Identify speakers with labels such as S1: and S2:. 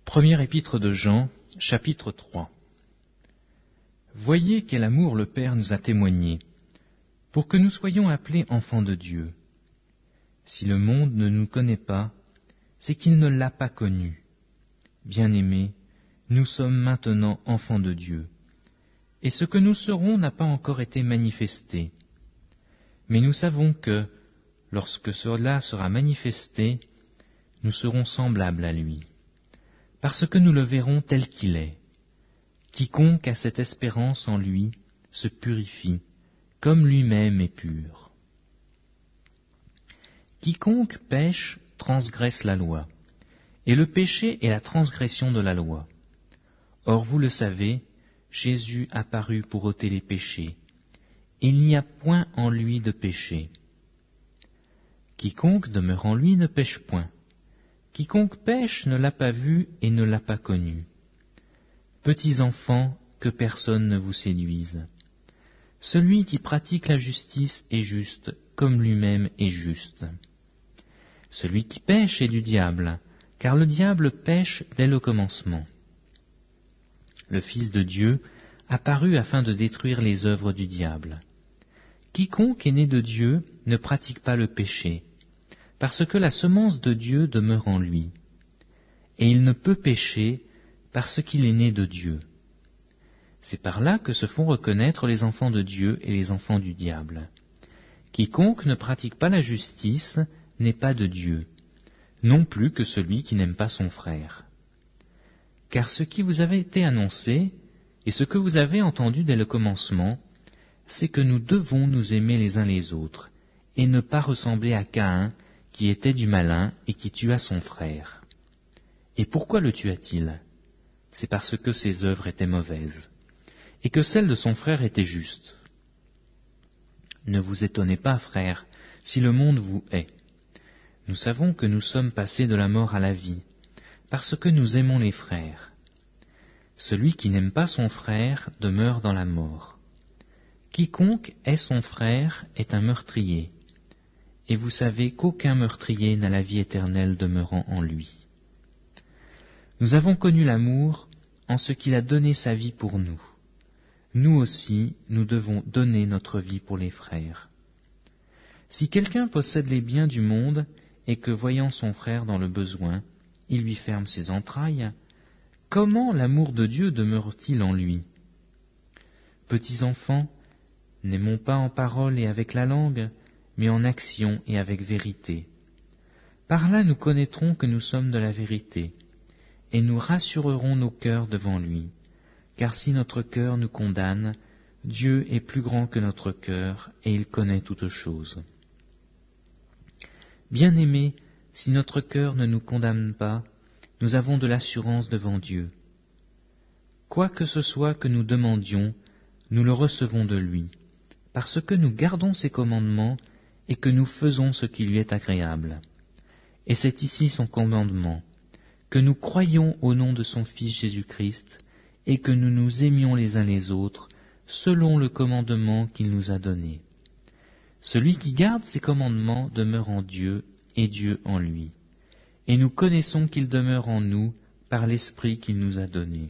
S1: Première épître de Jean, chapitre 3. Voyez quel amour le Père nous a témoigné, pour que nous soyons appelés enfants de Dieu. Si le monde ne nous connaît pas, c'est qu'il ne l'a pas connu. Bien-aimés, nous sommes maintenant enfants de Dieu, et ce que nous serons n'a pas encore été manifesté. Mais nous savons que, lorsque cela sera manifesté, nous serons semblables à lui, parce que nous le verrons tel qu'il est. Quiconque a cette espérance en lui se purifie, comme lui-même est pur. Quiconque pêche transgresse la loi, et le péché est la transgression de la loi. Or vous le savez, Jésus apparut pour ôter les péchés. Il n'y a point en lui de péché. Quiconque demeure en lui ne pêche point. Quiconque pêche ne l'a pas vu et ne l'a pas connu. Petits enfants, que personne ne vous séduise. Celui qui pratique la justice est juste, comme lui-même est juste. Celui qui pêche est du diable, car le diable pêche dès le commencement. Le Fils de Dieu apparut afin de détruire les œuvres du diable. Quiconque est né de Dieu ne pratique pas le péché, parce que la semence de Dieu demeure en lui, et il ne peut pécher parce qu'il est né de Dieu. C'est par là que se font reconnaître les enfants de Dieu et les enfants du diable. Quiconque ne pratique pas la justice n'est pas de Dieu, non plus que celui qui n'aime pas son frère. Car ce qui vous avait été annoncé, et ce que vous avez entendu dès le commencement, c'est que nous devons nous aimer les uns les autres, et ne pas ressembler à Caïn, qui était du malin et qui tua son frère. Et pourquoi le tua-t-il ? C'est parce que ses œuvres étaient mauvaises, et que celles de son frère étaient justes. Ne vous étonnez pas, frères, si le monde vous hait. Nous savons que nous sommes passés de la mort à la vie, parce que nous aimons les frères. Celui qui n'aime pas son frère demeure dans la mort. Quiconque hait son frère est un meurtrier, et vous savez qu'aucun meurtrier n'a la vie éternelle demeurant en lui. Nous avons connu l'amour en ce qu'il a donné sa vie pour nous. Nous aussi, nous devons donner notre vie pour les frères. Si quelqu'un possède les biens du monde et que, voyant son frère dans le besoin, il lui ferme ses entrailles, comment l'amour de Dieu demeure-t-il en lui ? Petits enfants, n'aimons pas en parole et avec la langue, mais en action et avec vérité. Par là nous connaîtrons que nous sommes de la vérité, et nous rassurerons nos cœurs devant lui. Car si notre cœur nous condamne, Dieu est plus grand que notre cœur, et il connaît toutes choses. Bien-aimés, si notre cœur ne nous condamne pas, nous avons de l'assurance devant Dieu. Quoi que ce soit que nous demandions, nous le recevons de lui, parce que nous gardons ses commandements et que nous faisons ce qui lui est agréable. Et c'est ici son commandement, que nous croyions au nom de son Fils Jésus-Christ, et que nous nous aimions les uns les autres, selon le commandement qu'il nous a donné. Celui qui garde ses commandements demeure en Dieu, et Dieu en lui. Et nous connaissons qu'il demeure en nous par l'Esprit qu'il nous a donné.